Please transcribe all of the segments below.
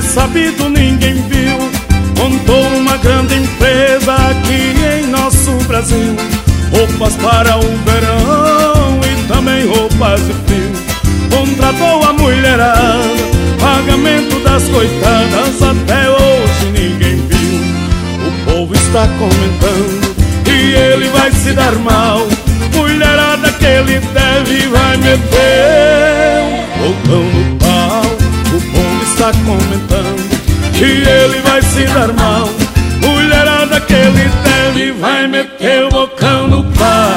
sabido, ninguém viu. Montou uma grande empresa aqui em nosso Brasil. Roupas para o verão e também roupas de frio. Contratou a mulherada, pagamento das coitadas, até hoje ninguém viu. O povo está comentando que ele vai se dar mal. Mulherada que ele deve vai meter um bocão no pau. O povo está comentando que ele vai se dar mal. Mulherada que ele deve vai meter o bocão no pau.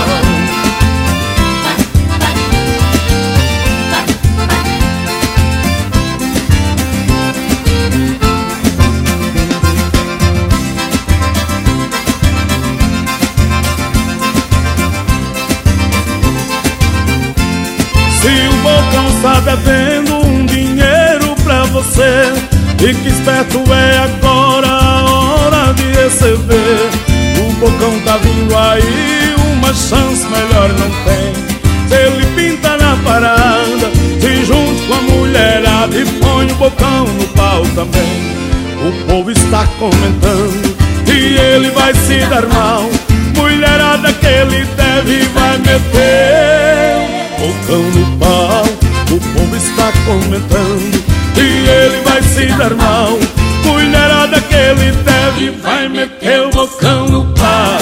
Se o bocão está devendo um dinheiro pra você, fique esperto, é agora a hora de receber. O bocão tá vindo aí, uma chance melhor não tem. Se ele pinta na parada, se junte com a mulherada e põe o bocão no pau também. O povo está comentando que ele vai se dar mal. Mulherada que ele deve vai meter bocão no pau. O povo está comentando que ele vai se dar mal. Mulherada que ele deve vai meter o bocão no pau.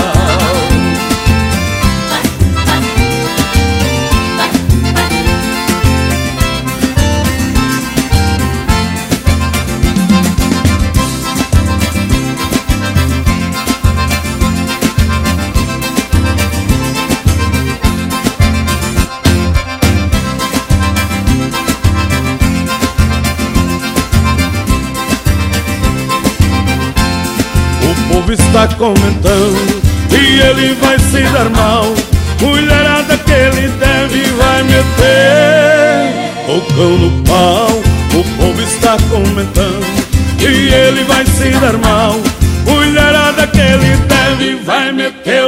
O povo está comentando que ele vai se dar mal. Mulherada que ele deve vai meter bocão no pau. O povo está comentando que ele vai se dar mal. Mulherada que ele deve vai meter